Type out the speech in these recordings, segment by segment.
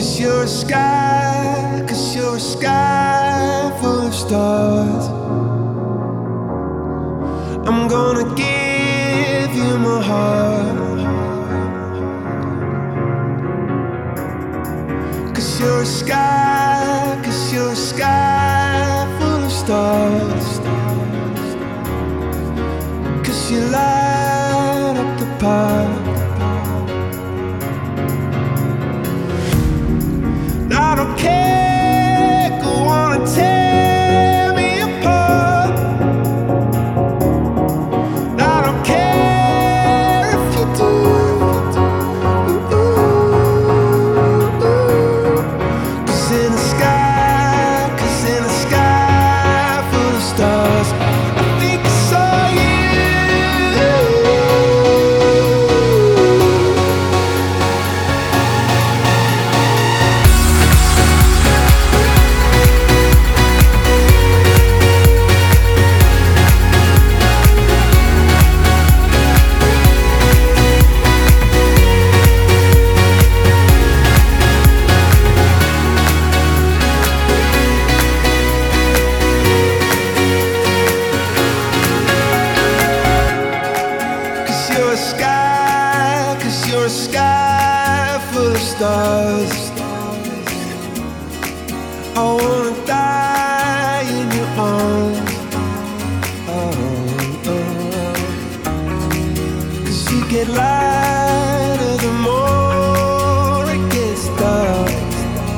Cause you're a sky full of stars. I'm gonna give you my heart. Cause you're a sky full of stars. Cause you light up the park. I don't care, go on and tear me apart. I don't care if you do. Cause in the sky full of stars, I think I saw you. Cause you're a sky full of stars. I wanna die in your arms. Oh, oh. Cause you get lighter the more it gets dark.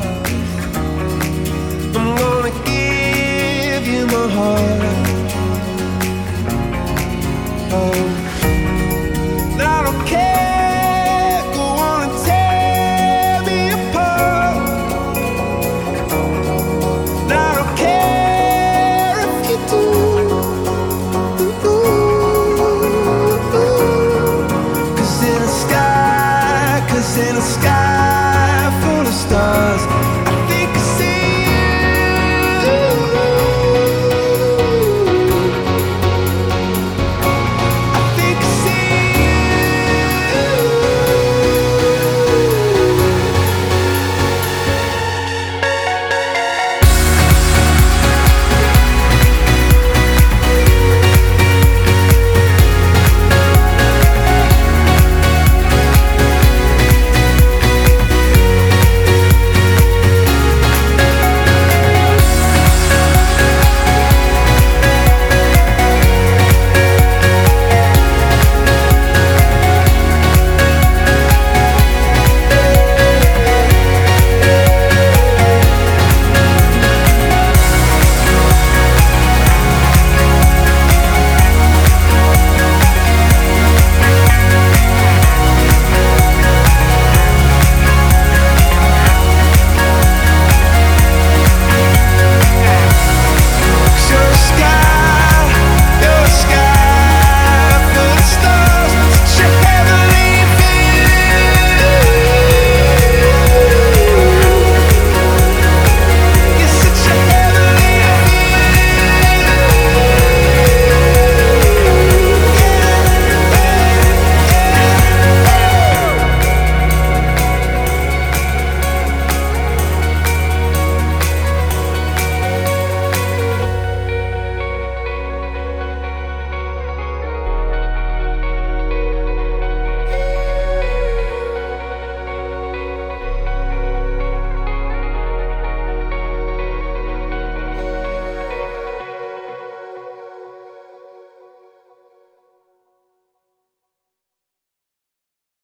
I'm gonna give you my heart. Oh, I don't care, go on and tear me apart. I don't care if you do. Cause in the sky